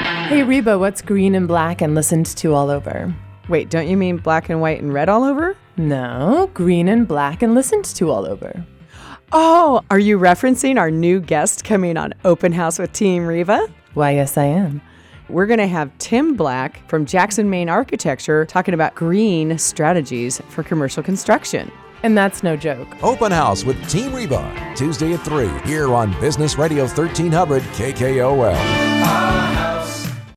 Hey Reba, what's green and black and listened to all over? Wait, don't you mean black and white and red all over? No, green and black and listened to all over. Oh, are you referencing our new guest coming on Open House with Team Reba? Why, yes, I am. We're going to have Tim Black from Jackson, Maine Architecture talking about green strategies for commercial construction. And that's no joke. Open House with Team Reba, Tuesday at 3, here on Business Radio 1300 KKOL.